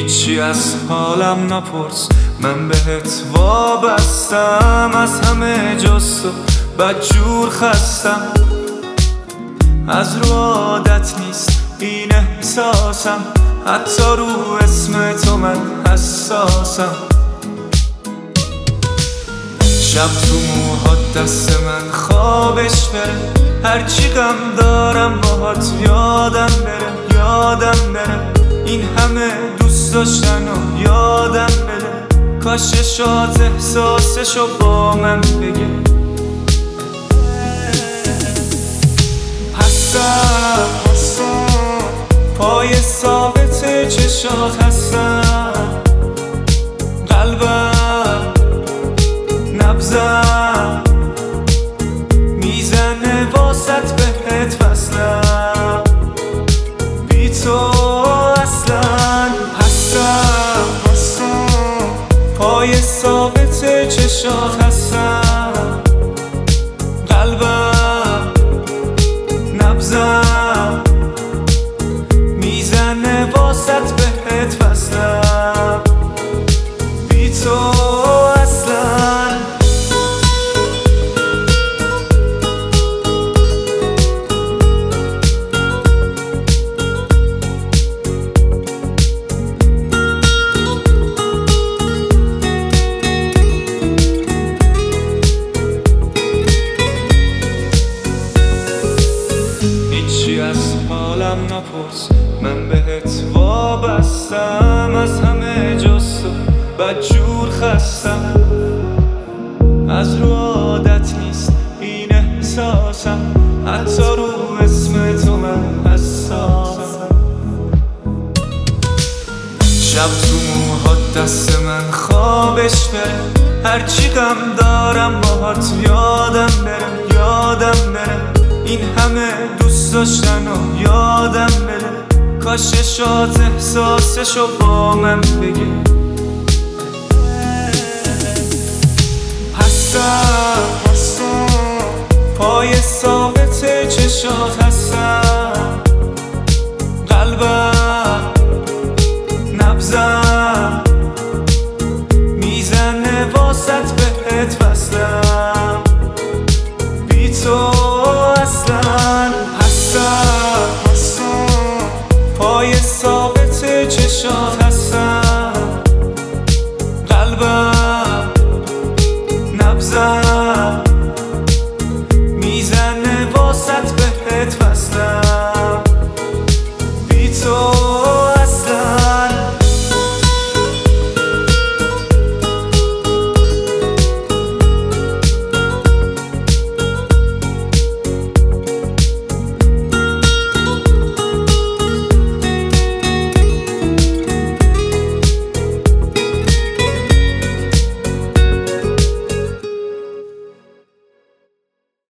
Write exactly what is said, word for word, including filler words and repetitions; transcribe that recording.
هیچی از حالم نپرس، من بهت وابستم. از همه جز تو بدجور خستم، از رو عادت نیست این احساسم، حتی رو اسم تو من حساسم. شب تو موهات دست من خوابش بره، هرچی غم دارم باهات یادم بره، یادم بره. این همه دوست داشتن و یادم بره، کاش شاد احساسشو با من بگه. هستم پای ثابت چشات، هستم قلبم نبضم میزنه واسط بهت وصلم، بی تو اصلا. هستم پای ثابت چشات، هستم قلبم نبضم میزنه واسط بهت وصلم، بی تو اصلا. هیچی از حالم نپرس، من بهت وابستم. از همه جز تو بدجور خستم، از رو عادت نیست این احساسم، حتی رو اسم تو من حساسم. شب تو موهات دست من خوابش بره، هرچی غم دارم باهات یادم بره، یادم بره. این همه دوست داشتن و یادم بره، کاش شاد احساسشو با من بگه. هستم پای ثابت چشات، هستم قلبم نبضم میزنه واسط بهت وصلم، بی تو اصلا. هستم پای ثابت چشات، هستم قلبم نبضم میزنه واسط بهت وصلم، بی تو